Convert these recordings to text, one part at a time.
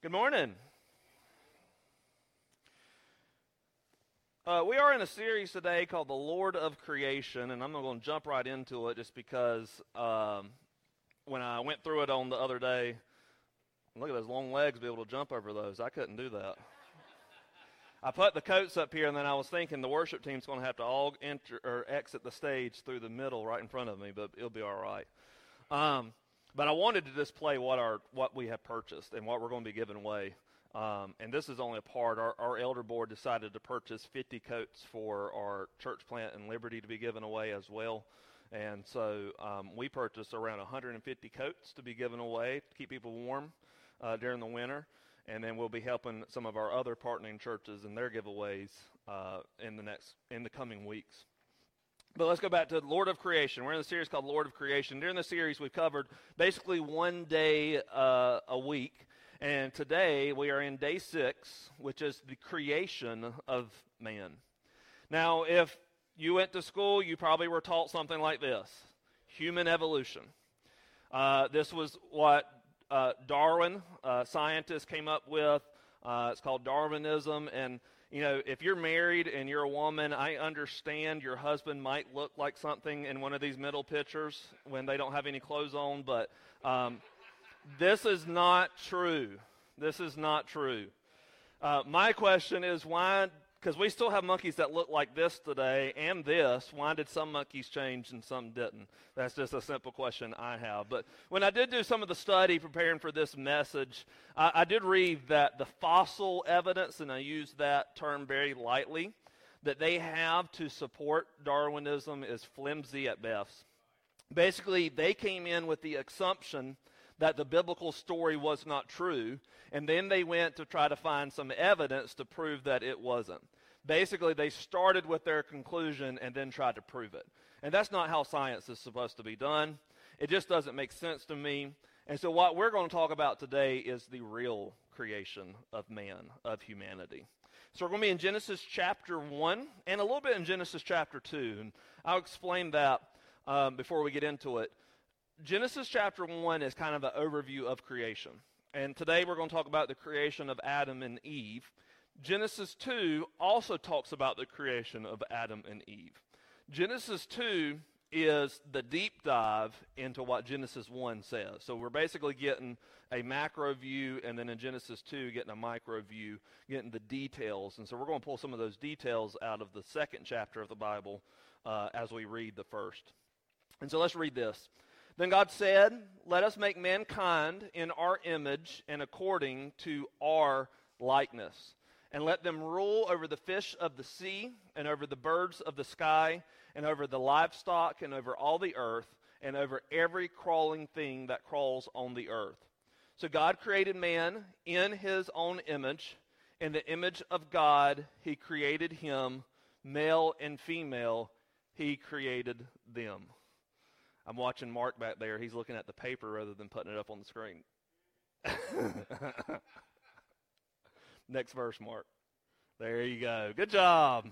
Good morning. We are in a series today called The Lord of Creation, and I'm going to jump right into it just because when I went through it on the other day, look at those long legs, be able to jump over those. I couldn't do that. I put the coats up here, and then I was thinking the worship team's going to have to all enter or exit the stage through the middle right in front of me, but it'll be all right. But I wanted to display what we have purchased and what we're going to be giving away. And this is only a part. Our elder board decided to purchase 50 coats for our church plant in Liberty to be given away as well. And so we purchased around 150 coats to be given away to keep people warm during the winter. And then we'll be helping some of our other partnering churches in their giveaways in the coming weeks. But let's go back to Lord of Creation. We're in a series called Lord of Creation. During the series, we've covered basically one day a week. And today, we are in day 6, which is the creation of man. Now, if you went to school, you probably were taught something like this: human evolution. This was what Darwin, scientists, came up with. It's called Darwinism. And you know, if you're married and you're a woman, I understand your husband might look like something in one of these middle pictures when they don't have any clothes on, but this is not true. This is not true. My question is why, because we still have monkeys that look like this today and this, why did some monkeys change and some didn't? That's just a simple question I have. But when I did do some of the study preparing for this message, I did read that the fossil evidence, and I use that term very lightly, that they have to support Darwinism is flimsy at best. Basically, they came in with the assumption that the biblical story was not true, and then they went to try to find some evidence to prove that it wasn't. Basically, they started with their conclusion and then tried to prove it. And that's not how science is supposed to be done. It just doesn't make sense to me. And so what we're going to talk about today is the real creation of man, of humanity. So we're going to be in Genesis chapter 1 and a little bit in Genesis chapter 2. And I'll explain that before we get into it. Genesis chapter 1 is kind of an overview of creation. And today we're going to talk about the creation of Adam and Eve. Genesis 2 also talks about the creation of Adam and Eve. Genesis 2 is the deep dive into what Genesis 1 says. So we're basically getting a macro view, and then in Genesis 2 getting a micro view, getting the details. And so we're going to pull some of those details out of the second chapter of the Bible as we read the first. And so let's read this. Then God said, "Let us make mankind in our image and according to our likeness, and let them rule over the fish of the sea, and over the birds of the sky, and over the livestock, and over all the earth, and over every crawling thing that crawls on the earth." So God created man in his own image. In the image of God, he created him, male and female, he created them. I'm watching Mark back there. He's looking at the paper rather than putting it up on the screen. Next verse, Mark. There you go. Good job.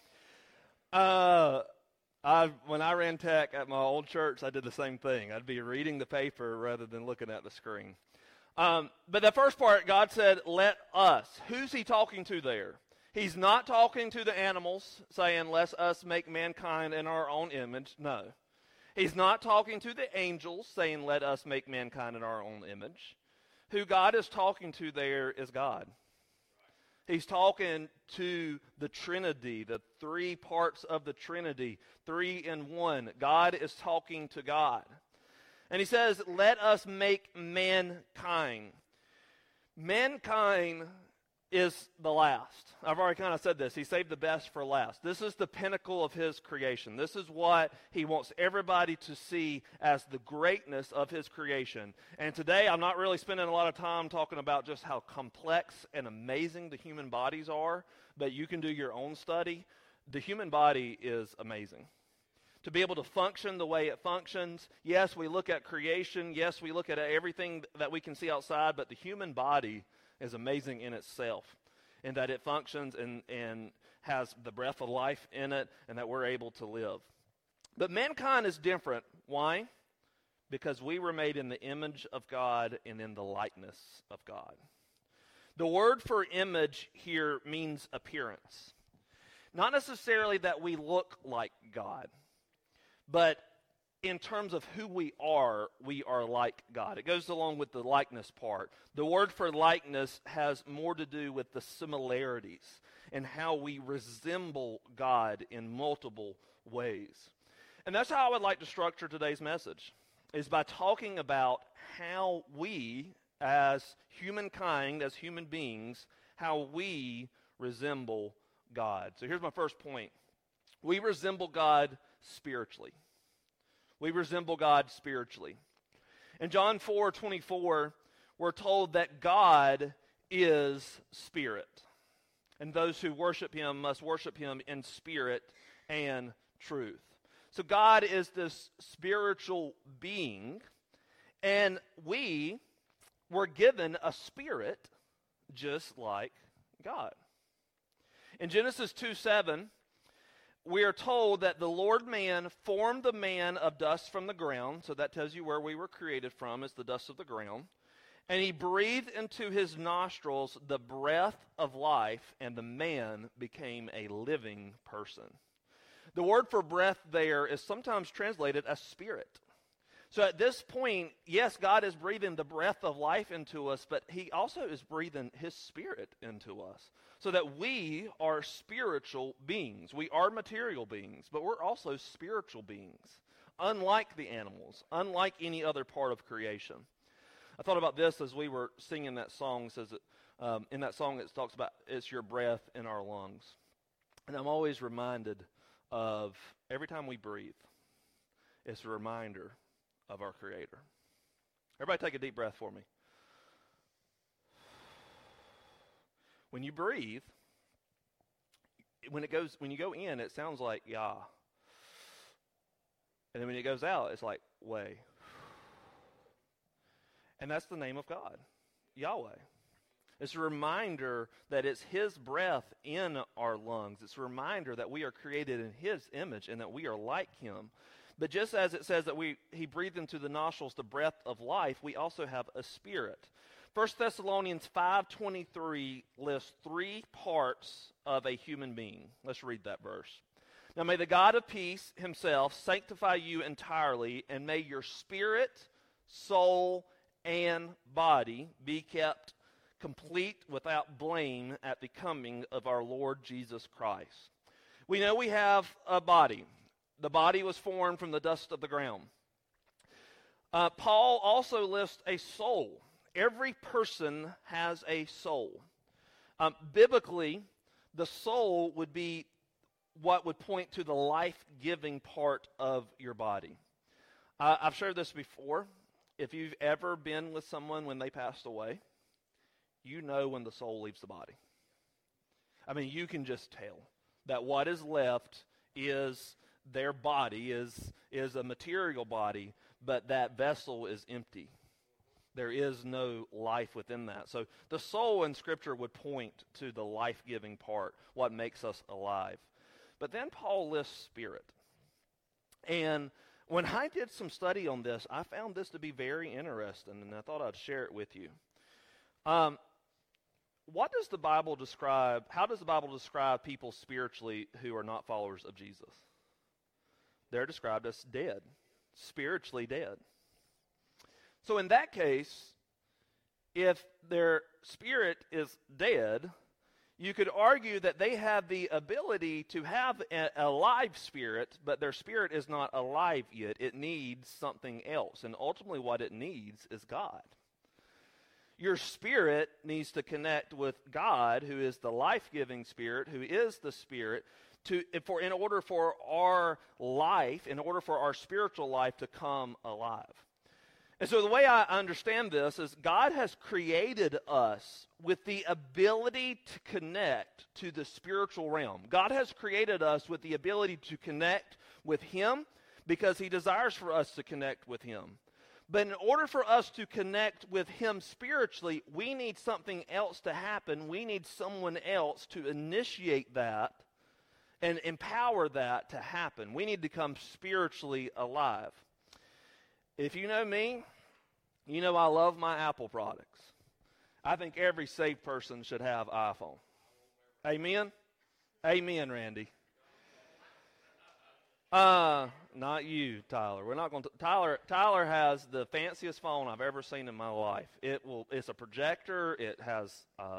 When I ran tech at my old church, I did the same thing. I'd be reading the paper rather than looking at the screen. But the first part, God said, "Let us." Who's he talking to there? He's not talking to the animals, saying, "Let us make mankind in our own image." No. He's not talking to the angels, saying, "Let us make mankind in our own image." Who God is talking to there is God. He's talking to the Trinity, the three parts of the Trinity, 3 in 1. God is talking to God. And he says, "Let us make mankind." Mankind is the last. I've already kind of said this. He saved the best for last. This is the pinnacle of his creation. This is what he wants everybody to see as the greatness of his creation. And today, I'm not really spending a lot of time talking about just how complex and amazing the human bodies are, but you can do your own study. The human body is amazing. To be able to function the way it functions, yes, we look at creation, yes, we look at everything that we can see outside, but the human body is amazing in itself, in that it functions and has the breath of life in it, and that we're able to live. But mankind is different. Why? Because we were made in the image of God and in the likeness of God. The word for image here means appearance. Not necessarily that we look like God, but in terms of who we are like God. It goes along with the likeness part. The word for likeness has more to do with the similarities and how we resemble God in multiple ways. And that's how I would like to structure today's message, is by talking about how we, as humankind, as human beings, how we resemble God. So here's my first point. We resemble God spiritually. We resemble God spiritually. In John 4:24, we're told that God is spirit, and those who worship him must worship him in spirit and truth. So God is this spiritual being, and we were given a spirit just like God. In Genesis 2:7, we are told that the Lord man formed the man of dust from the ground, so that tells you where we were created from, is the dust of the ground, and he breathed into his nostrils the breath of life, and the man became a living person. The word for breath there is sometimes translated as spirit. So at this point, yes, God is breathing the breath of life into us, but he also is breathing his spirit into us, so that we are spiritual beings. We are material beings, but we're also spiritual beings, unlike the animals, unlike any other part of creation. I thought about this as we were singing that song. It says in that song it talks about it's your breath in our lungs. And I'm always reminded of every time we breathe, it's a reminder of our Creator. Everybody take a deep breath for me. When you breathe, when you go in, it sounds like Yah. And then when it goes out, it's like way. And that's the name of God, Yahweh. It's a reminder that it's his breath in our lungs. It's a reminder that we are created in his image and that we are like him. But just as it says that he breathed into the nostrils the breath of life, we also have a spirit. 1 Thessalonians 5:23 lists 3 parts of a human being. Let's read that verse. Now may the God of peace himself sanctify you entirely, and may your spirit, soul, and body be kept complete without blame at the coming of our Lord Jesus Christ. We know we have a body. The body was formed from the dust of the ground. Paul also lists a soul. Every person has a soul. Biblically, the soul would be what would point to the life-giving part of your body. I've shared this before. If you've ever been with someone when they passed away, you know when the soul leaves the body. I mean, you can just tell that what is left is their body, is a material body, but that vessel is empty. There is no life within that. So the soul in Scripture would point to the life-giving part, what makes us alive. But then Paul lists spirit. And when I did some study on this, I found this to be very interesting, and I thought I'd share it with you. What does the Bible describe? How does the Bible describe people spiritually who are not followers of Jesus? They're described as dead, spiritually dead. So in that case, if their spirit is dead, you could argue that they have the ability to have a live spirit, but their spirit is not alive yet. It needs something else, and ultimately what it needs is God. Your spirit needs to connect with God, who is the life-giving spirit, who is the spirit, in order for our life, in order for our spiritual life to come alive. And so the way I understand this is God has created us with the ability to connect to the spiritual realm. God has created us with the ability to connect with him because he desires for us to connect with him. But in order for us to connect with him spiritually, we need something else to happen. We need someone else to initiate that and empower that to happen. We need to come spiritually alive. If you know me, you know I love my Apple products. I think every saved person should have iPhone. Amen? Amen, Randy. Not you, Tyler. We're not going to. Tyler has the fanciest phone I've ever seen in my life. It's a projector. It has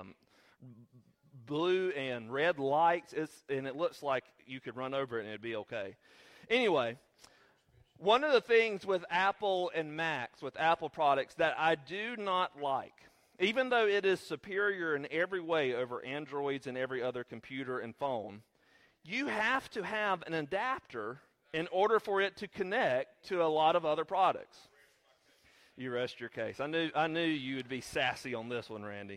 blue and red lights. And it looks like you could run over it and it'd be okay. Anyway, one of the things with Apple and Macs, with Apple products, that I do not like, even though it is superior in every way over Androids and every other computer and phone, you have to have an adapter in order for it to connect to a lot of other products. You rest your case. I knew you would be sassy on this one, Randy.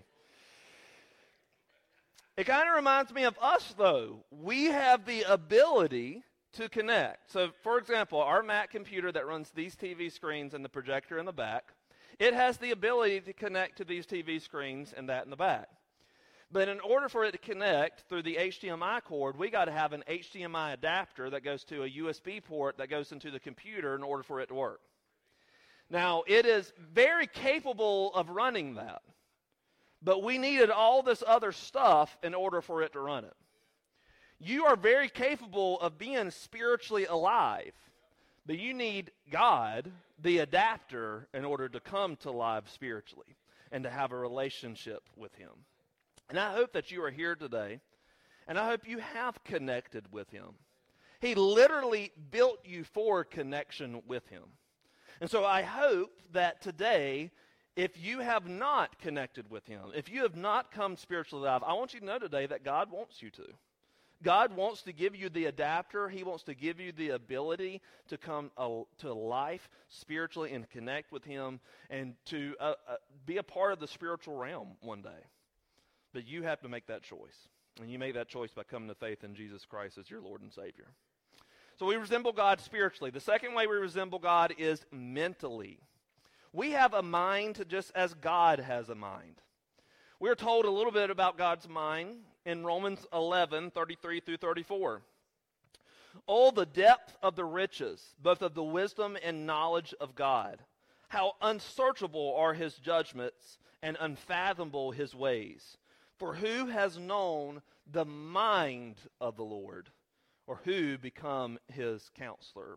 It kind of reminds me of us, though. We have the ability to connect. So, for example, our Mac computer that runs these TV screens and the projector in the back, it has the ability to connect to these TV screens and that in the back. But in order for it to connect through the HDMI cord, we got to have an HDMI adapter that goes to a USB port that goes into the computer in order for it to work. Now, it is very capable of running that, but we needed all this other stuff in order for it to run it. You are very capable of being spiritually alive, but you need God, the adapter, in order to come to life spiritually and to have a relationship with Him. And I hope that you are here today, and I hope you have connected with Him. He literally built you for connection with Him. And so I hope that today, if you have not connected with Him, if you have not come spiritually alive, I want you to know today that God wants you to. God wants to give you the adapter. He wants to give you the ability to come to life spiritually and connect with Him and to be a part of the spiritual realm one day. But you have to make that choice. And you make that choice by coming to faith in Jesus Christ as your Lord and Savior. So we resemble God spiritually. The second way we resemble God is mentally. We have a mind just as God has a mind. We're told a little bit about God's mind in Romans 11:33 through 34. Oh, the depth of the riches, both of the wisdom and knowledge of God. How unsearchable are His judgments and unfathomable His ways. For who has known the mind of the Lord, or who became his counselor?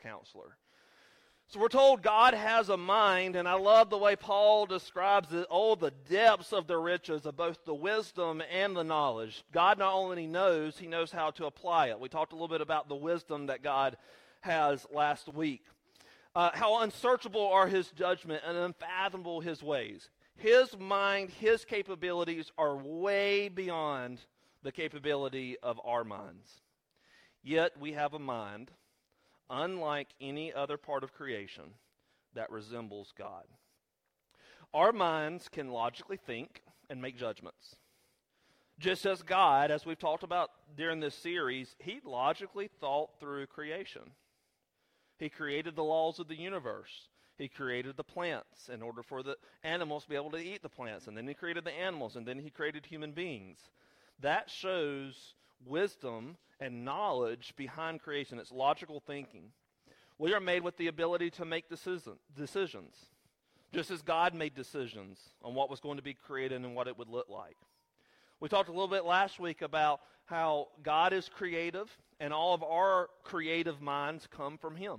So we're told God has a mind, and I love the way Paul describes it. Oh, the depths of the riches of both the wisdom and the knowledge. God not only knows, He knows how to apply it. We talked a little bit about the wisdom that God has last week. How unsearchable are His judgment and unfathomable His ways. His mind, His capabilities are way beyond the capability of our minds. Yet we have a mind, unlike any other part of creation, that resembles God. Our minds can logically think and make judgments. Just as God, as we've talked about during this series, He logically thought through creation. He created the laws of the universe. He created the plants in order for the animals to be able to eat the plants. And then He created the animals. And then He created human beings. That shows wisdom and knowledge behind creation. It's logical thinking. We are made with the ability to make decisions. Just as God made decisions on what was going to be created and what it would look like. We talked a little bit last week about how God is creative. And all of our creative minds come from Him.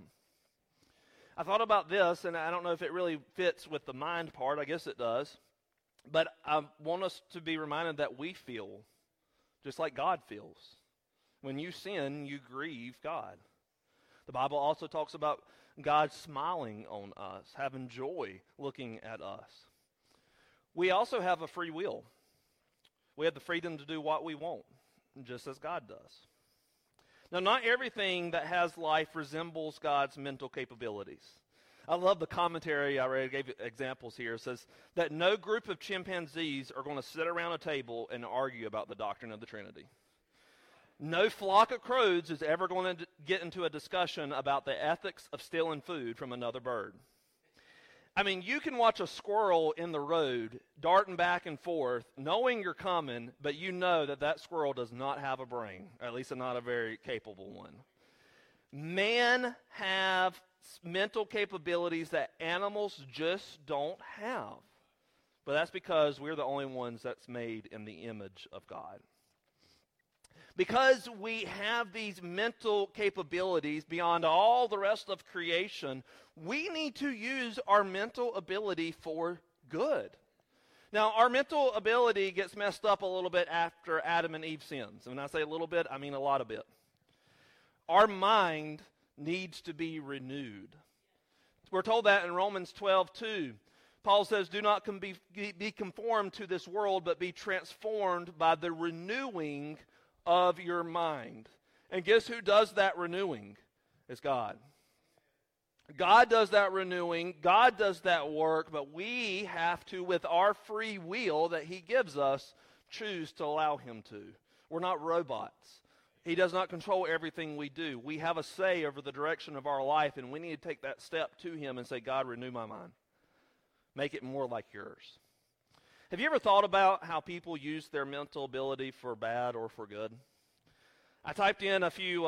I thought about this, and I don't know if it really fits with the mind part. I guess it does. But I want us to be reminded that we feel just like God feels. When you sin, you grieve God. The Bible also talks about God smiling on us, having joy looking at us. We also have a free will. We have the freedom to do what we want, just as God does. Now, not everything that has life resembles God's mental capabilities. I love the commentary I read. I gave examples here. It says that no group of chimpanzees are going to sit around a table and argue about the doctrine of the Trinity. No flock of crows is ever going to get into a discussion about the ethics of stealing food from another bird. I mean, you can watch a squirrel in the road darting back and forth, knowing you're coming, but you know that that squirrel does not have a brain, or at least not a very capable one. Men have mental capabilities that animals just don't have. but that's because we're the only ones that's made in the image of God. Because we have these mental capabilities beyond all the rest of creation, we need to use our mental ability for good. Now, our mental ability gets messed up a little bit after Adam and Eve sins. And when I say a little bit, I mean a lot of bit. Our mind needs to be renewed. We're told that in Romans 12:2. Paul says, do not be conformed to this world, but be transformed by the renewing of your mind. And guess who does that renewing? It's God. God does that renewing. God does that work, but we have to, with our free will that he gives us, choose to allow him to. We're not robots. He does not control everything we do. We have a say over the direction of our life, and we need to take that step to him and say, God, renew my mind. Make it more like yours. Have you ever thought about how people use their mental ability for bad or for good? I typed it in a few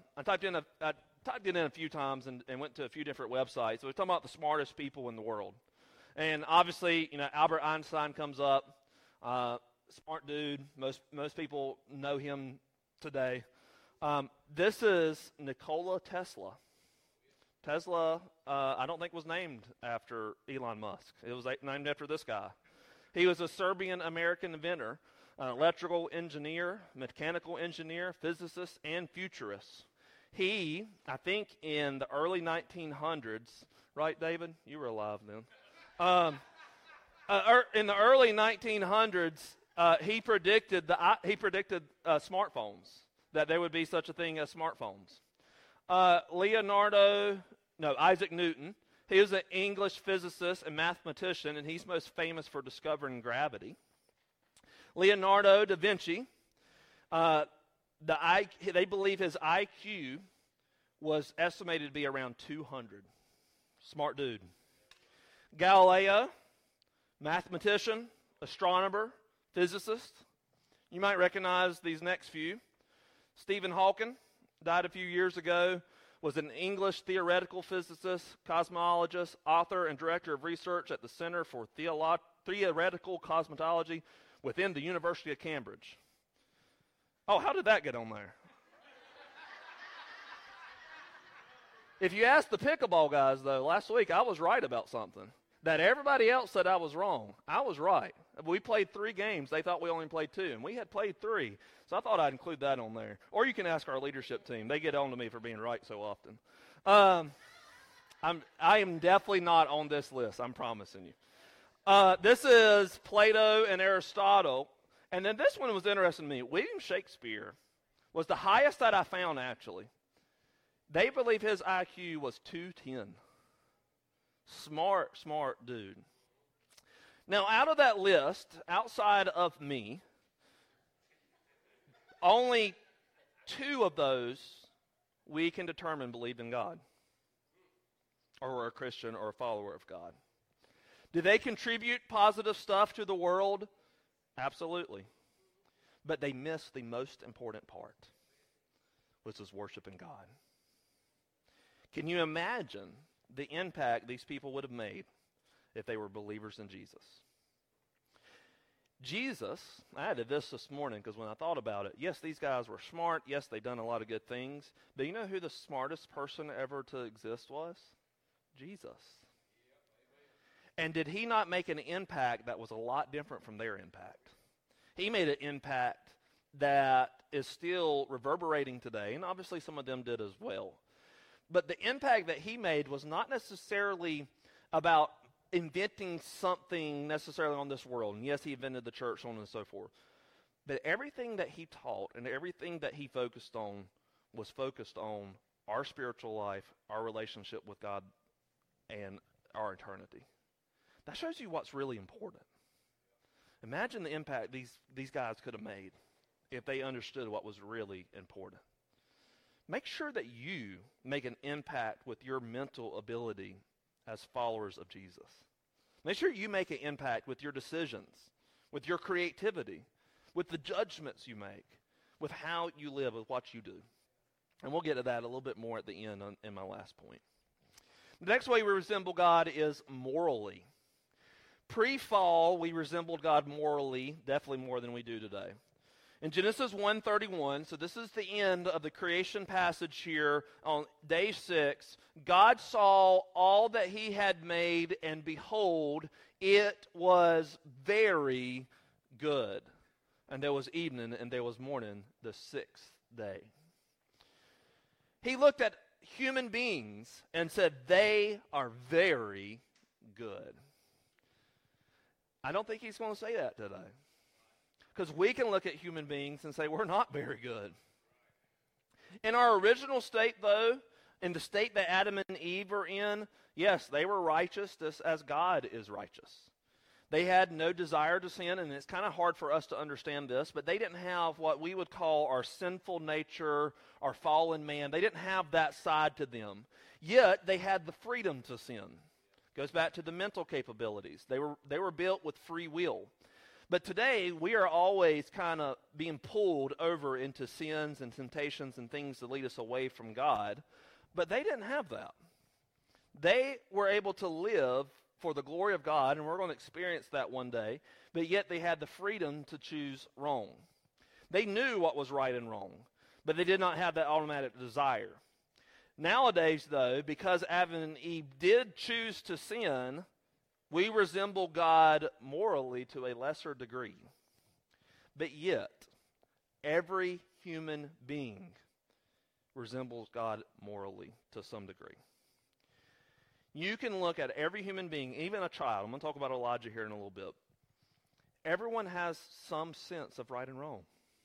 times and went to a few different websites. So we're talking about the smartest people in the world. And obviously, Albert Einstein comes up. Smart dude. Most people know him today. This is Nikola Tesla. Tesla, I don't think was named after Elon Musk. It was named after this guy. He was a Serbian-American inventor, an electrical engineer, mechanical engineer, physicist, and futurist. He, I think in the early 1900s, right, David? You were alive then. In the early 1900s, he predicted smartphones, that there would be such a thing as smartphones. Isaac Newton. He was an English physicist and mathematician, and he's most famous for discovering gravity. Leonardo da Vinci, they believe his IQ was estimated to be around 200. Smart dude. Galileo, mathematician, astronomer, physicist. You might recognize these next few. Stephen Hawking died a few years ago, was an English theoretical physicist, cosmologist, author, and director of research at the Center for Theoretical Cosmology within the University of Cambridge. Oh, how did that get on there? If you ask the pickleball guys, though, last week I was right about something that everybody else said I was wrong. I was right. We played 3 games. They thought we only played 2, and we had played 3. So I thought I'd include that on there. Or you can ask our leadership team. They get on to me for being right so often. I am definitely not on this list, I'm promising you. This is Plato and Aristotle. And then this one was interesting to me. William Shakespeare was the highest that I found, actually. They believe his IQ was 210. Smart dude. Now, out of that list, outside of me, only 2 of those we can determine believe in God, or are a Christian or a follower of God. Do they contribute positive stuff to the world? Absolutely. But they miss the most important part, which is worshiping God. Can you imagine the impact these people would have made if they were believers in Jesus? Jesus, I added this morning because when I thought about it, yes, these guys were smart. Yes, they've done a lot of good things. But you know who the smartest person ever to exist was? Jesus. And did he not make an impact that was a lot different from their impact? He made an impact that is still reverberating today, and obviously some of them did as well. But the impact that he made was not necessarily about inventing something necessarily on this world. And yes, he invented the church, so on and so forth. But everything that he taught and everything that he focused on was focused on our spiritual life, our relationship with God, and our eternity. That shows you what's really important. Imagine the impact these guys could have made if they understood what was really important. Make sure that you make an impact with your mental ability as followers of Jesus. Make sure you make an impact with your decisions, with your creativity, with the judgments you make, with how you live, with what you do. And we'll get to that a little bit more at the end in my last point. The next way we resemble God is morally. Pre-fall, we resembled God morally, definitely more than we do today. In Genesis 1:31, so this is the end of the creation passage here on day 6, God saw all that he had made, and behold, it was very good. And there was evening, and there was morning, the 6th day. He looked at human beings and said, they are very good. I don't think he's going to say that today. Because we can look at human beings and say, we're not very good. In our original state, though, in the state that Adam and Eve were in, yes, they were righteous just as God is righteous. They had no desire to sin, and it's kind of hard for us to understand this, but they didn't have what we would call our sinful nature, our fallen man. They didn't have that side to them. Yet, they had the freedom to sin. Goes back to the mental capabilities. They were built with free will. But today, we are always kind of being pulled over into sins and temptations and things that lead us away from God. But they didn't have that. They were able to live for the glory of God, and we're going to experience that one day, but yet they had the freedom to choose wrong. They knew what was right and wrong, but they did not have that automatic desire. Nowadays, though, because Adam and Eve did choose to sin, we resemble God morally to a lesser degree. But yet, every human being resembles God morally to some degree. You can look at every human being, even a child. I'm going to talk about Elijah here in a little bit. Everyone has some sense of right and wrong.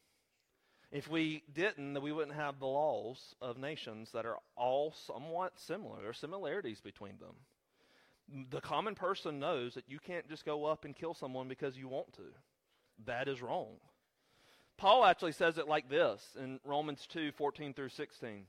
If we didn't, then we wouldn't have the laws of nations that are all somewhat similar. There are similarities between them. The common person knows that you can't just go up and kill someone because you want to. That is wrong. Paul actually says it like this in Romans 2:14 through 16.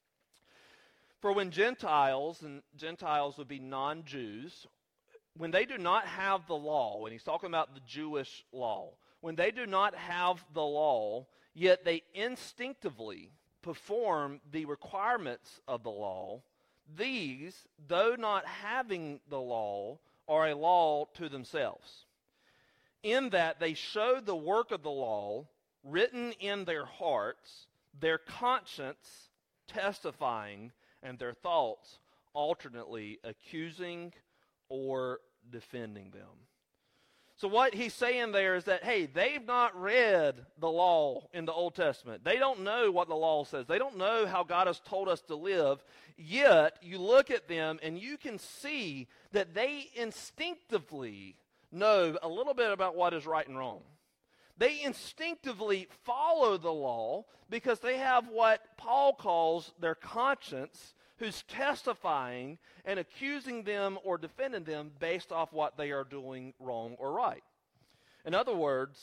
For when Gentiles, and Gentiles would be non-Jews, when they do not have the law, and he's talking about the Jewish law, when they do not have the law, yet they instinctively perform the requirements of the law, these, though not having the law, are a law to themselves, in that they show the work of the law written in their hearts, their conscience testifying, and their thoughts alternately accusing or defending them. So what he's saying there is that, hey, they've not read the law in the Old Testament. They don't know what the law says. They don't know how God has told us to live. Yet, you look at them and you can see that they instinctively know a little bit about what is right and wrong. They instinctively follow the law because they have what Paul calls their conscience, who's testifying and accusing them or defending them based off what they are doing wrong or right. In other words,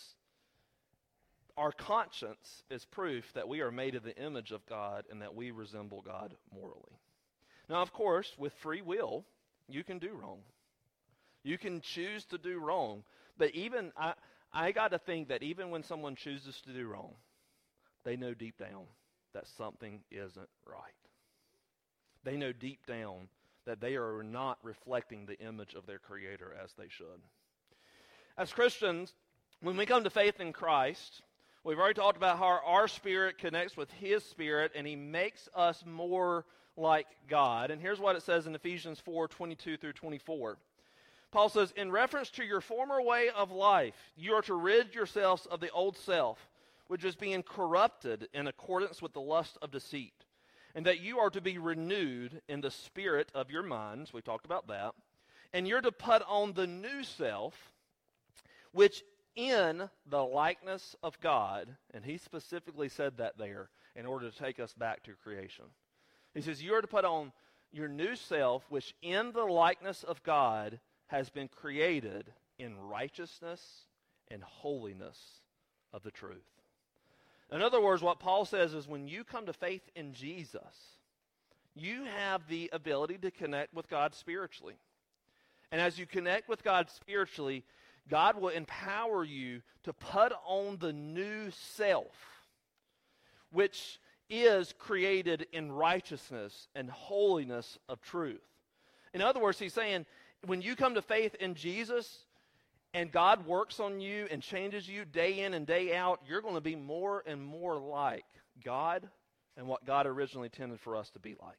our conscience is proof that we are made in the image of God and that we resemble God morally. Now, of course, with free will, you can do wrong. You can choose to do wrong. But even, I got to think that even when someone chooses to do wrong, they know deep down that something isn't right. They know deep down that they are not reflecting the image of their Creator as they should. As Christians, when we come to faith in Christ, we've already talked about how our spirit connects with His Spirit, and He makes us more like God. And here's what it says in Ephesians 4:22 through 24. Paul says, in reference to your former way of life, you are to rid yourselves of the old self, which is being corrupted in accordance with the lust of deceit, and that you are to be renewed in the spirit of your minds. We talked about that. And you're to put on the new self, which in the likeness of God, and he specifically said that there in order to take us back to creation. He says, you are to put on your new self, which in the likeness of God has been created in righteousness and holiness of the truth. In other words, what Paul says is when you come to faith in Jesus, you have the ability to connect with God spiritually. And as you connect with God spiritually, God will empower you to put on the new self, which is created in righteousness and holiness of truth. In other words, he's saying, when you come to faith in Jesus, and God works on you and changes you day in and day out, you're going to be more and more like God and what God originally intended for us to be like.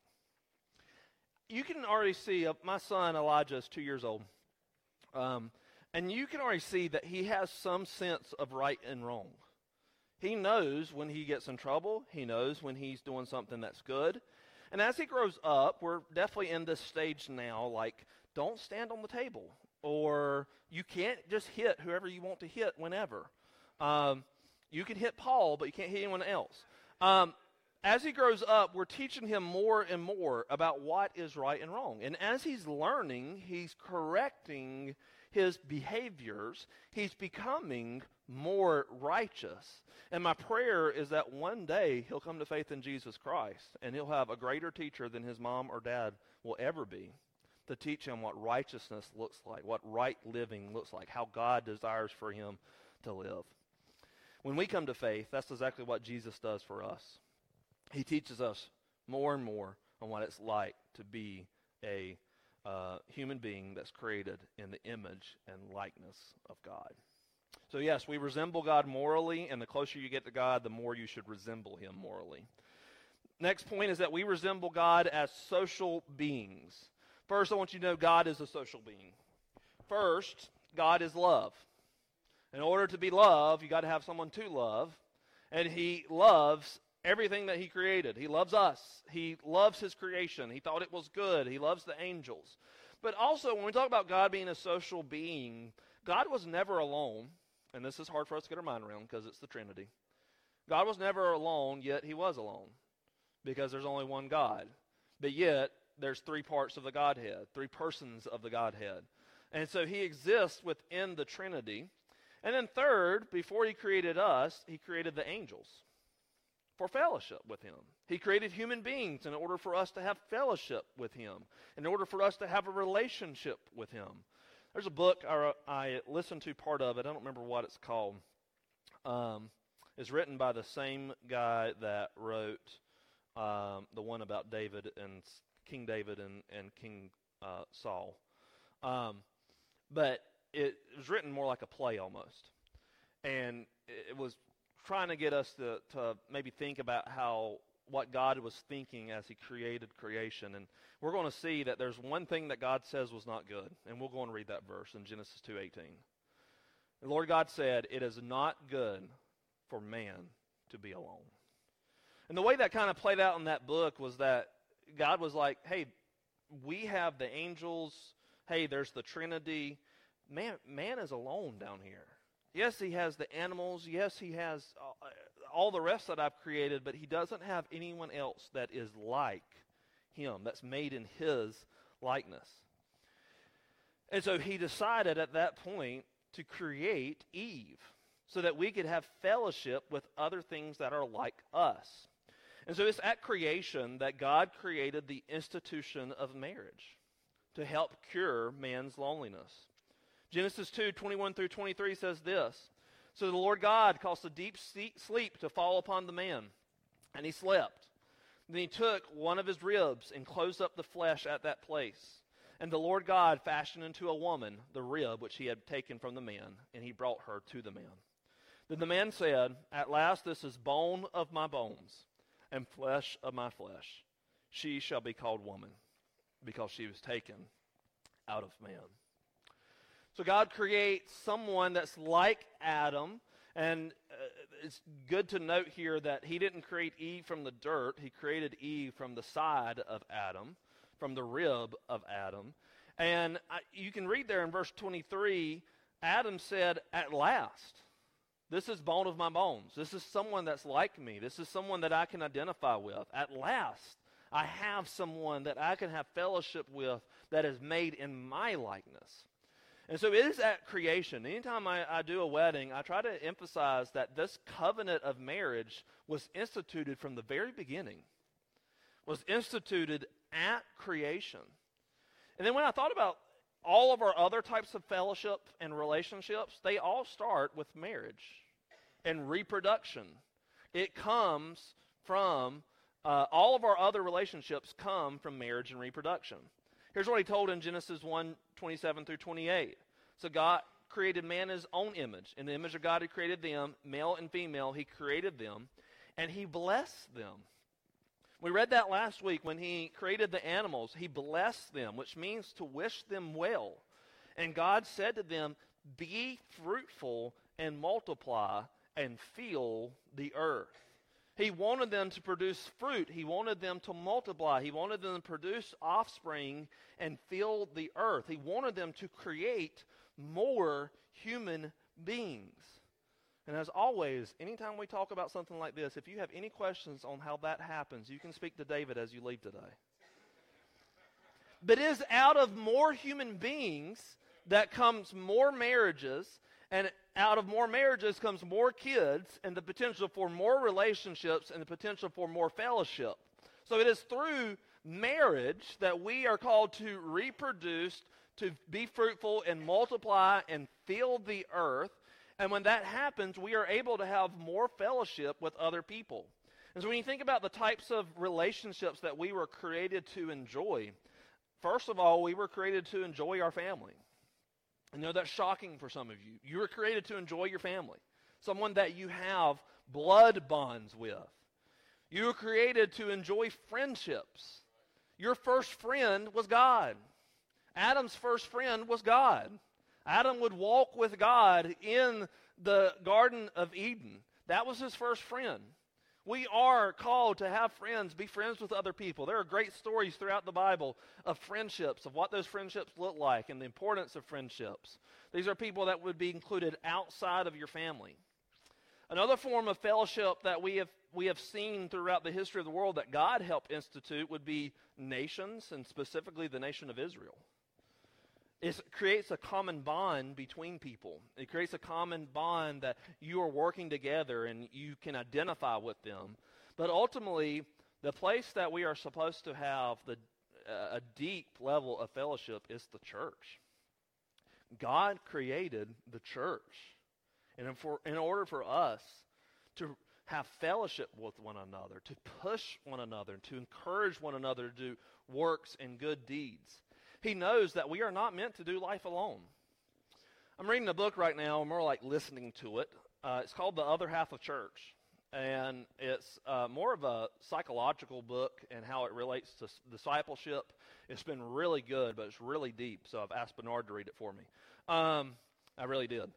You can already see, my son Elijah is 2 years old, and you can already see that he has some sense of right and wrong. He knows when he gets in trouble. He knows when he's doing something that's good. And as he grows up, we're definitely in this stage now, like, don't stand on the table. Or you can't just hit whoever you want to hit whenever. You can hit Paul, but you can't hit anyone else. As he grows up, we're teaching him more and more about what is right and wrong. And as he's learning, he's correcting his behaviors. He's becoming more righteous. And my prayer is that one day he'll come to faith in Jesus Christ, and he'll have a greater teacher than his mom or dad will ever be to teach him what righteousness looks like, what right living looks like, how God desires for him to live. When we come to faith, that's exactly what Jesus does for us. He teaches us more and more on what it's like to be a human being that's created in the image and likeness of God. So yes, we resemble God morally, and the closer you get to God, the more you should resemble him morally. Next point is that we resemble God as social beings. First, I want you to know God is a social being. First, God is love. In order to be love, you got to have someone to love, and he loves everything that he created. He loves us. He loves his creation. He thought it was good. He loves the angels. But also, when we talk about God being a social being, God was never alone. And this is hard for us to get our mind around because it's the Trinity. God was never alone, yet he was alone because there's only one God. But yet, there's three parts of the Godhead, three persons of the Godhead. And so he exists within the Trinity. And then third, before he created us, he created the angels for fellowship with him. He created human beings in order for us to have fellowship with him, in order for us to have a relationship with him. There's a book I listened to part of it. I don't remember what it's called. It's written by the same guy that wrote the one about David and King David and King Saul. But it was written more like a play almost. And it was trying to get us to maybe think about what God was thinking as he created creation. And we're going to see that there's one thing that God says was not good. And we'll go and read that verse in Genesis 2:18. The Lord God said, "It is not good for man to be alone." And the way that kind of played out in that book was that God was like, hey, we have the angels. Hey, there's the Trinity. Man is alone down here. Yes, he has the animals. Yes, he has all the rest that I've created, but he doesn't have anyone else that is like him, that's made in his likeness. And so he decided at that point to create Eve so that we could have fellowship with other things that are like us. And so it's at creation that God created the institution of marriage to help cure man's loneliness. Genesis 2:21 through 23 says this: "So the Lord God caused a deep sleep to fall upon the man, and he slept. Then he took one of his ribs and closed up the flesh at that place. And the Lord God fashioned into a woman the rib which he had taken from the man, and he brought her to the man. Then the man said, 'At last this is bone of my bones and flesh of my flesh. She shall be called woman, because she was taken out of man.'" So God creates someone that's like Adam, and it's good to note here that he didn't create Eve from the dirt. He created Eve from the side of Adam, from the rib of Adam. And you can read there in verse 23, Adam said, "At last, this is bone of my bones. This is someone that's like me. This is someone that I can identify with. At last, I have someone that I can have fellowship with that is made in my likeness." And so it is at creation. Anytime I do a wedding, I try to emphasize that this covenant of marriage was instituted from the very beginning, was instituted at creation. And then when I thought about all of our other types of fellowship and relationships, they all start with marriage and reproduction. It comes from, all of our other relationships come from marriage and reproduction. Here's what he told in Genesis 1:27 through 28. "So God created man in his own image. In the image of God, he created them, male and female, he created them, and he blessed them. We read that last week when he created the animals. He blessed them, which means to wish them well. And God said to them, be fruitful and multiply and fill the earth. He wanted them to produce fruit. He wanted them to multiply. He wanted them to produce offspring and fill the earth. He wanted them to create more human beings. And as always, anytime we talk about something like this, if you have any questions on how that happens, you can speak to David as you leave today. But it is out of more human beings that comes more marriages, and out of more marriages comes more kids, and the potential for more relationships, and the potential for more fellowship. So it is through marriage that we are called to reproduce, to be fruitful and multiply and fill the earth. And when that happens, we are able to have more fellowship with other people. And so when you think about the types of relationships that we were created to enjoy, first of all, we were created to enjoy our family. I know that's shocking for some of you. You were created to enjoy your family, someone that you have blood bonds with. You were created to enjoy friendships. Your first friend was God. Adam's first friend was God. Adam would walk with God in the Garden of Eden. That was his first friend. We are called to have friends, be friends with other people. There are great stories throughout the Bible of friendships, of what those friendships look like and the importance of friendships. These are people that would be included outside of your family. Another form of fellowship that we have seen throughout the history of the world that God helped institute would be nations, and specifically the nation of Israel. It creates a common bond between people. It creates a common bond that you are working together and you can identify with them. But ultimately, the place that we are supposed to have a deep level of fellowship is the church. God created the church. And in order for us to have fellowship with one another, to push one another, to encourage one another to do works and good deeds, He knows that we are not meant to do life alone. I'm reading a book right now, more like listening to it. It's called The Other Half of Church. And it's more of a psychological book and how it relates to discipleship. It's been really good, but it's really deep. So I've asked Bernard to read it for me. I really did.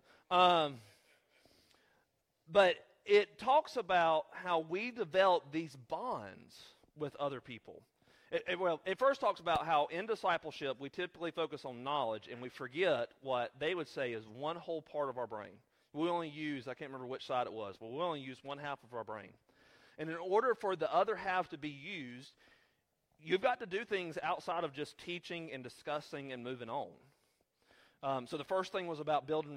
But it talks about how we develop these bonds with other people. It first talks about how in discipleship we typically focus on knowledge and we forget what they would say is one whole part of our brain. We only use, I can't remember which side it was, but we only use one half of our brain. And in order for the other half to be used, you've got to do things outside of just teaching and discussing and moving on. So the first thing was about building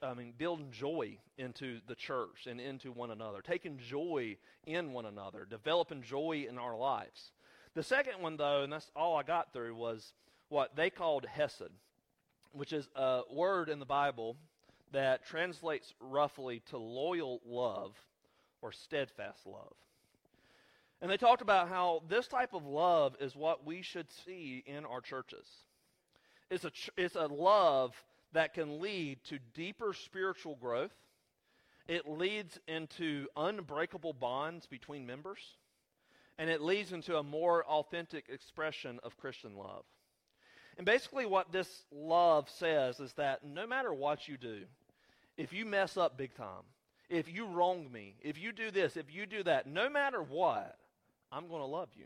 joy into the church and into one another, taking joy in one another, developing joy in our lives. The second one, though, and that's all I got through, was what they called hesed, which is a word in the Bible that translates roughly to loyal love or steadfast love. And they talked about how this type of love is what we should see in our churches. It's a love that can lead to deeper spiritual growth. It leads into unbreakable bonds between members. And it leads into a more authentic expression of Christian love. And basically what this love says is that no matter what you do, if you mess up big time, if you wrong me, if you do this, if you do that, no matter what, I'm going to love you.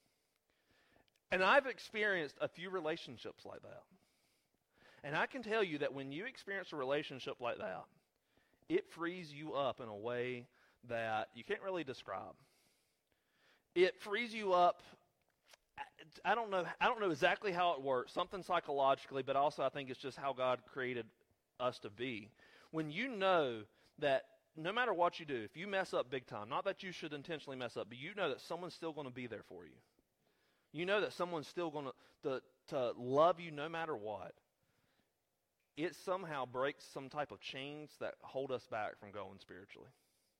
And I've experienced a few relationships like that. And I can tell you that when you experience a relationship like that, it frees you up in a way that you can't really describe. It frees you up. I don't know exactly how it works, something psychologically, but also I think it's just how God created us to be. When you know that no matter what you do, if you mess up big time, not that you should intentionally mess up, but you know that someone's still going to be there for you. You know that someone's still going to love you no matter what. It somehow breaks some type of chains that hold us back from going spiritually.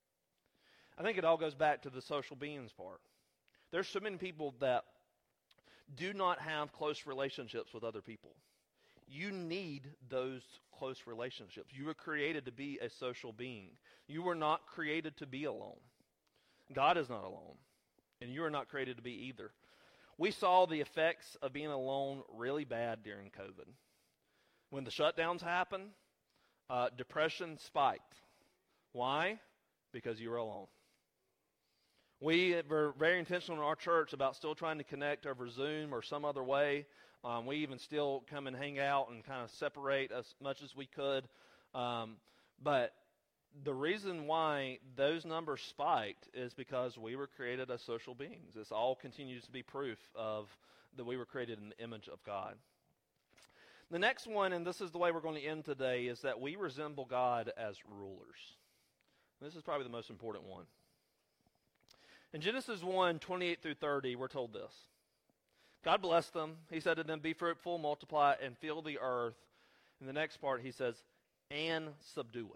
I think it all goes back to the social beings part. There's so many people that do not have close relationships with other people. You need those close relationships. You were created to be a social being. You were not created to be alone. God is not alone, and you are not created to be either. We saw the effects of being alone really bad during COVID. When the shutdowns happened, depression spiked. Why? Because you were alone. We were very intentional in our church about still trying to connect over Zoom or some other way. We even still come and hang out and kind of separate as much as we could. But the reason why those numbers spiked is because we were created as social beings. This all continues to be proof of that we were created in the image of God. The next one, and this is the way we're going to end today, is that we resemble God as rulers. This is probably the most important one. In Genesis 1, 28 through 30, we're told this. God blessed them. He said to them, be fruitful, multiply, and fill the earth. In the next part, he says, and subdue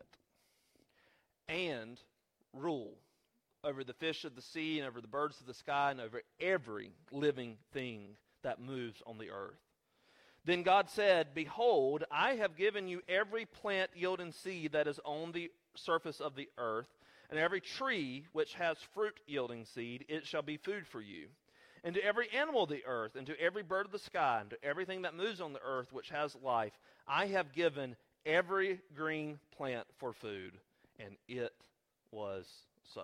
it. And rule over the fish of the sea and over the birds of the sky and over every living thing that moves on the earth. Then God said, behold, I have given you every plant yielding seed that is on the surface of the earth, and every tree which has fruit yielding seed, it shall be food for you. And to every animal of the earth, and to every bird of the sky, and to everything that moves on the earth which has life, I have given every green plant for food. And it was so.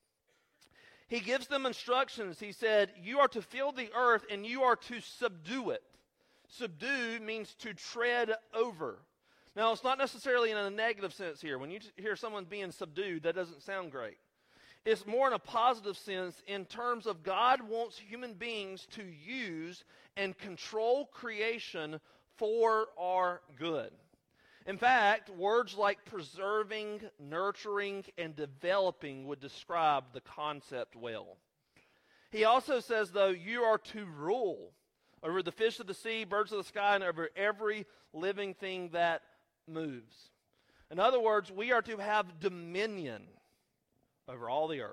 He gives them instructions. He said, you are to fill the earth and you are to subdue it. Subdue means to tread over. Now, it's not necessarily in a negative sense here. When you hear someone being subdued, that doesn't sound great. It's more in a positive sense in terms of God wants human beings to use and control creation for our good. In fact, words like preserving, nurturing, and developing would describe the concept well. He also says, though, you are to rule over the fish of the sea, birds of the sky, and over every living thing that moves. In other words, we are to have dominion over all the earth.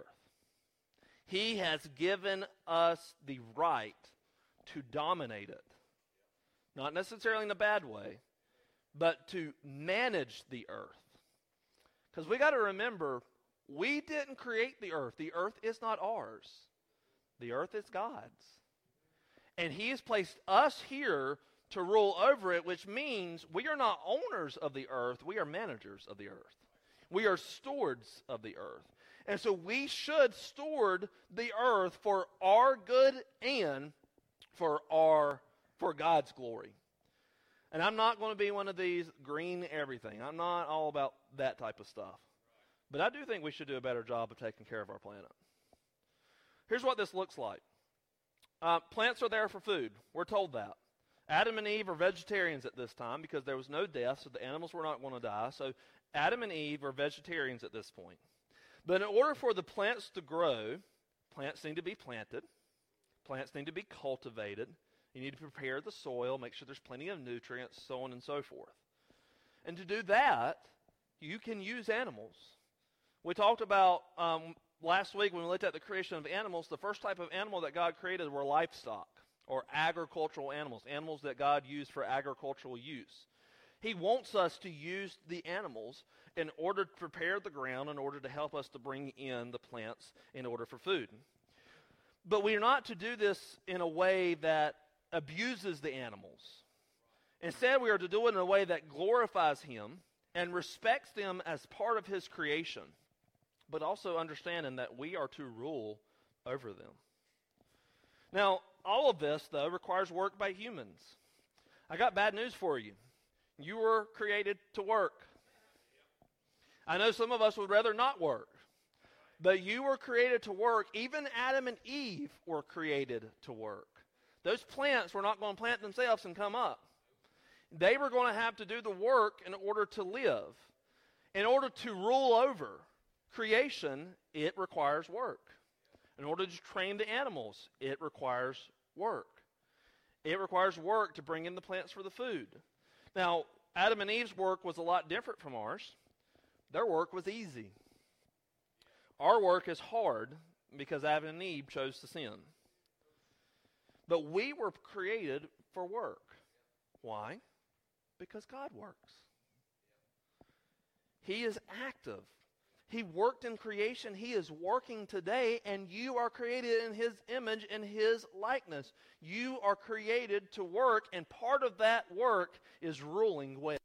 He has given us the right to dominate it. Not necessarily in a bad way, but to manage the earth. Because we got to remember, we didn't create the earth. The earth is not ours. The earth is God's. And He has placed us here to rule over it, which means we are not owners of the earth, we are managers of the earth. We are stewards of the earth. And so we should steward the earth for our good and for God's glory. And I'm not going to be one of these green everything. I'm not all about that type of stuff. But I do think we should do a better job of taking care of our planet. Here's what this looks like. Plants are there for food. We're told that. Adam and Eve are vegetarians at this time because there was no death, so the animals were not going to die. So Adam and Eve are vegetarians at this point. But in order for the plants to grow, plants need to be planted. Plants need to be cultivated. You need to prepare the soil, make sure there's plenty of nutrients, so on and so forth. And to do that, you can use animals. We talked about last week when we looked at the creation of animals, the first type of animal that God created were livestock, or agricultural animals, animals that God used for agricultural use. He wants us to use the animals in order to prepare the ground, in order to help us to bring in the plants in order for food. But we are not to do this in a way that abuses the animals. Instead, we are to do it in a way that glorifies Him and respects them as part of His creation, but also understanding that we are to rule over them. Now, all of this, though, requires work by humans. I got bad news for you. You were created to work. I know some of us would rather not work, but you were created to work. Even Adam and Eve were created to work. Those plants were not going to plant themselves and come up. They were going to have to do the work in order to live. In order to rule over creation, it requires work. In order to train the animals, it requires work. It requires work to bring in the plants for the food. Now, Adam and Eve's work was a lot different from ours. Their work was easy. Our work is hard because Adam and Eve chose to sin. But we were created for work. Why? Because God works. He is active. He worked in creation. He is working today, and you are created in His image and His likeness. You are created to work, and part of that work is ruling well.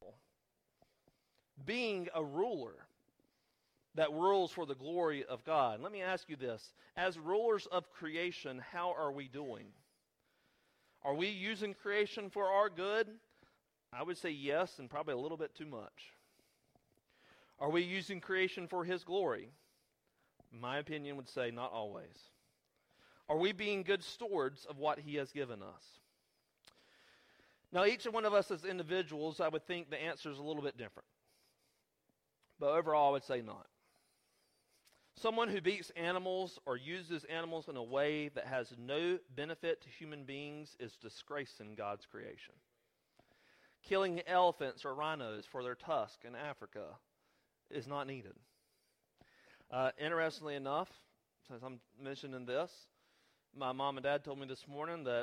Being a ruler that rules for the glory of God. Let me ask you this. As rulers of creation, how are we doing? Are we using creation for our good? I would say yes, and probably a little bit too much. Are we using creation for His glory? My opinion would say not always. Are we being good stewards of what He has given us? Now, each one of us as individuals, I would think the answer is a little bit different. But overall, I would say not. Someone who beats animals or uses animals in a way that has no benefit to human beings is disgracing God's creation. Killing elephants or rhinos for their tusk in Africa is not needed. Interestingly enough, since I'm mentioning this, my mom and dad told me this morning that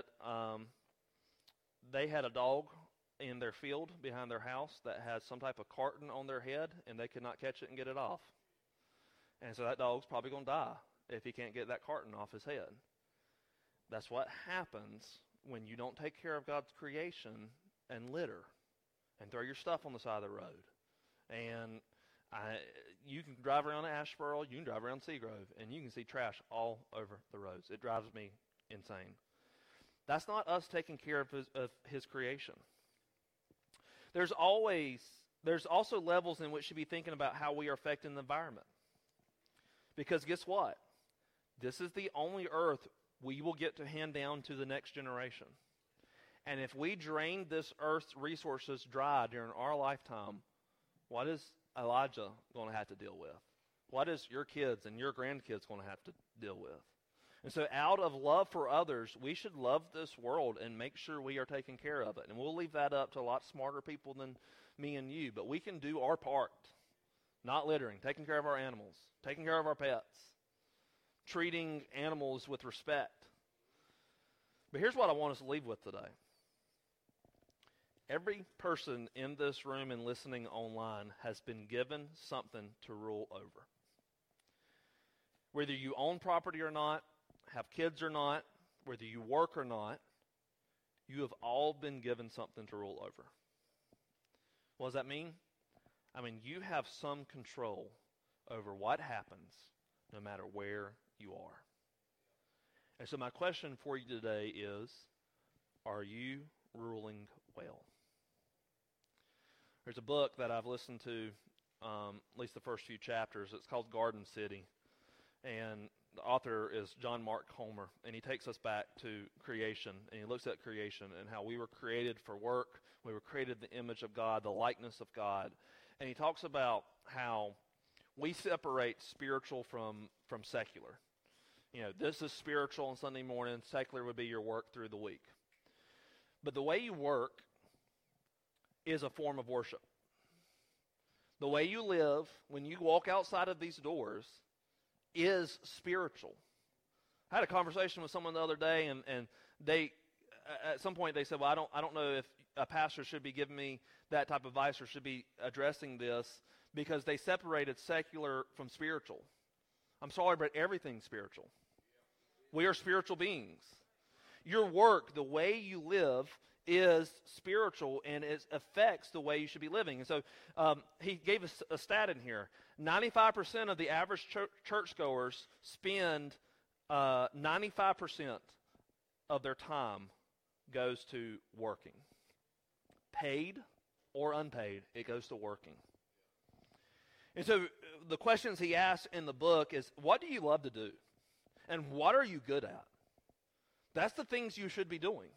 they had a dog in their field behind their house that had some type of carton on their head, and they could not catch it and get it off. And so that dog's probably going to die if he can't get that carton off his head. That's what happens when you don't take care of God's creation and litter and throw your stuff on the side of the road. And you can drive around Asheboro, you can drive around Seagrove, and you can see trash all over the roads. It drives me insane. That's not us taking care of his creation. There's also levels in which we should be thinking about how we are affecting the environment. Because guess what? This is the only earth we will get to hand down to the next generation. And if we drain this earth's resources dry during our lifetime, what is Elijah going to have to deal with? What is your kids and your grandkids going to have to deal with? And so out of love for others, we should love this world and make sure we are taking care of it. And we'll leave that up to a lot smarter people than me and you. But we can do our part. Not littering, taking care of our animals, taking care of our pets, treating animals with respect. But here's what I want us to leave with today. Every person in this room and listening online has been given something to rule over. Whether you own property or not, have kids or not, whether you work or not, you have all been given something to rule over. What does that mean? I mean, you have some control over what happens no matter where you are. And so my question for you today is, are you ruling well? There's a book that I've listened to, at least the first few chapters. It's called Garden City. And the author is John Mark Comer. And he takes us back to creation. And he looks at creation and how we were created for work. We were created in the image of God, the likeness of God. And he talks about how we separate spiritual from secular. You know, this is spiritual on Sunday morning. Secular would be your work through the week. But the way you work is a form of worship. The way you live when you walk outside of these doors is spiritual. I had a conversation with someone the other day, and they, at some point, they said, "Well, I don't know if a pastor should be giving me that type of advice or should be addressing this because they separated secular from spiritual." I'm sorry, but everything's spiritual. We are spiritual beings. Your work, the way you live, is spiritual, and it affects the way you should be living. And so he gave us a stat in here. 95% of the average churchgoers spend 95% of their time goes to working. Paid or unpaid, it goes to working. And so the questions he asks in the book is, what do you love to do? And what are you good at? That's the things you should be doing.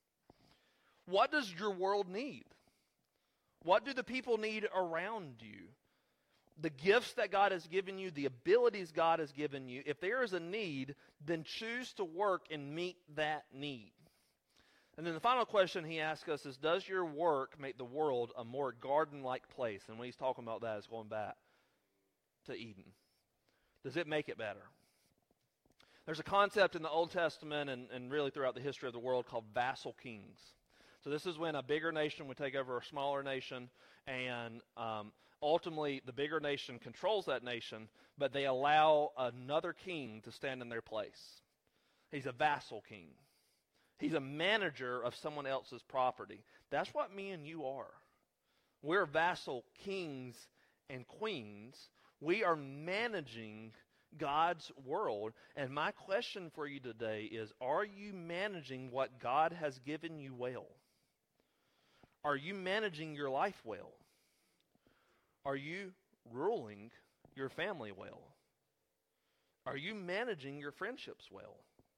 What does your world need? What do the people need around you? The gifts that God has given you, the abilities God has given you, if there is a need, then choose to work and meet that need. And then the final question he asks us is, does your work make the world a more garden-like place? And when he's talking about that, it's going back to Eden. Does it make it better? There's a concept in the Old Testament and really throughout the history of the world called vassal kings. So this is when a bigger nation would take over a smaller nation, and Ultimately, the bigger nation controls that nation, but they allow another king to stand in their place. He's a vassal king. He's a manager of someone else's property. That's what me and you are. We're vassal kings and queens. We are managing God's world. And my question for you today is, are you managing what God has given you well? Are you managing your life well? Are you ruling your family well? Are you managing your friendships well?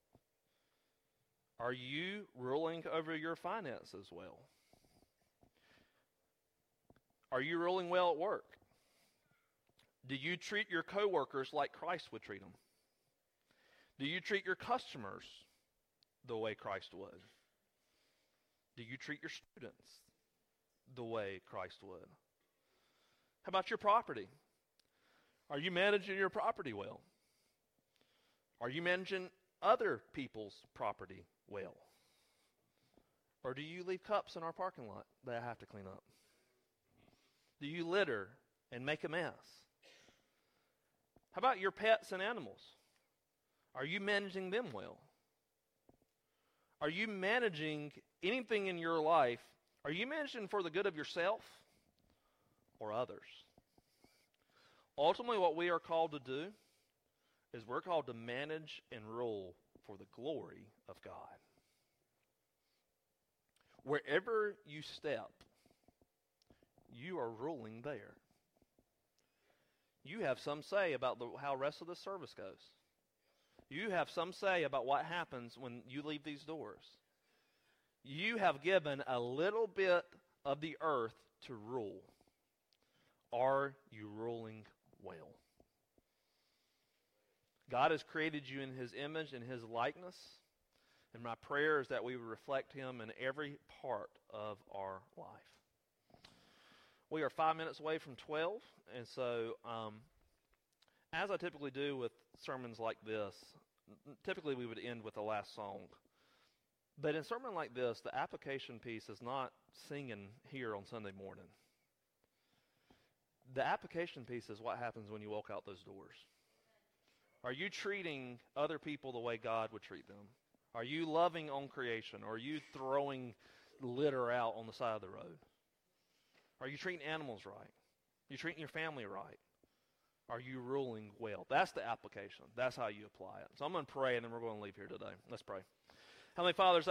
Are you ruling over your finances well? Are you ruling well at work? Do you treat your coworkers like Christ would treat them? Do you treat your customers the way Christ would? Do you treat your students the way Christ would? How about your property? Are you managing your property well? Are you managing other people's property well? Or do you leave cups in our parking lot that I have to clean up? Do you litter and make a mess? How about your pets and animals? Are you managing them well? Are you managing anything in your life? Are you managing for the good of yourself or others? Ultimately, what we are called to do is we're called to manage and rule for the glory of God. Wherever you step, you are ruling there. You have some say about how the rest of the service goes. You have some say about what happens when you leave these doors. You have given a little bit of the earth to rule. Are you ruling well? God has created you in His image and His likeness. And my prayer is that we would reflect Him in every part of our life. We are 5 minutes away from 12. And so, as I typically do with sermons like this, typically we would end with the last song. But in a sermon like this, the application piece is not singing here on Sunday morning. The application piece is what happens when you walk out those doors. Are you treating other people the way God would treat them? Are you loving on creation? Or are you throwing litter out on the side of the road? Are you treating animals right? Are you treating your family right? Are you ruling well? That's the application. That's how you apply it. So I'm going to pray, and then we're going to leave here today. Let's pray. Heavenly Father,